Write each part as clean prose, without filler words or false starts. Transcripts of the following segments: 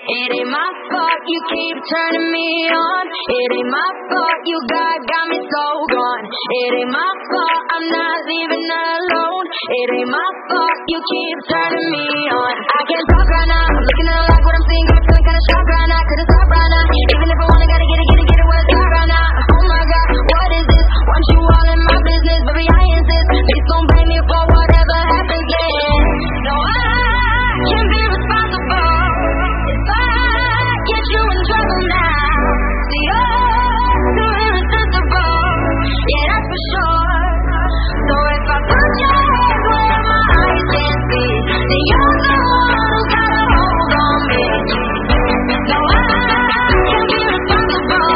It ain't my fault you keep turning me on. It ain't my fault you got me so gone. It ain't my fault I'm not leaving alone. It ain't my fault you keep turning me on. I can't talk right now. I'm looking at like what I'm seeing. I'm feeling kinda shocked right now. Couldn't stop right now. Even if I wanna, gotta get it, what's that right now? Oh my God, what is this? Want you all in my business, baby, I insist. Please don't blame me for whatever happens then. No, I can't be responsible if I get you in trouble now. See, you're too irresistible, yeah, that's for sure. So if I put your hands where my eyes can't see, then you're the one who got a hold on me. No, I can't be responsible.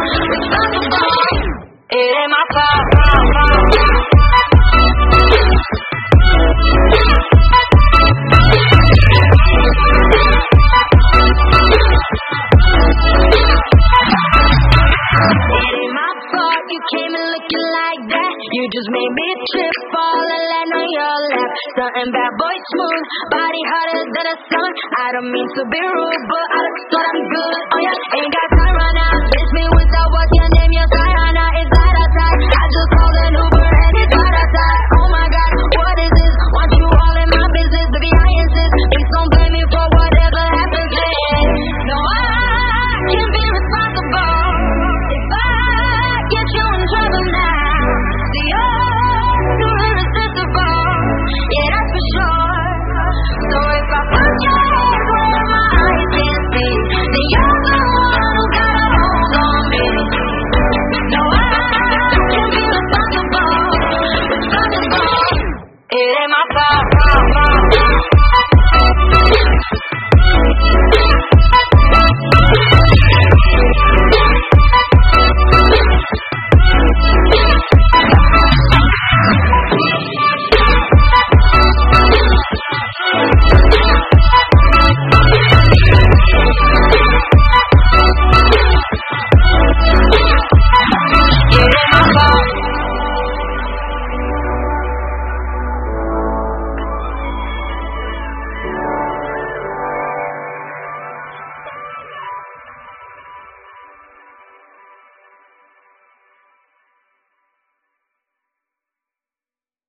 It ain't my fault. You came in looking like that. You just made me trip, fall and land on your lap. Something bad boy smooth, body hotter than a sun. I don't mean to be rude, but I just thought I'm good. Oh yeah, ain't got time right now. Miss me without what's your name, your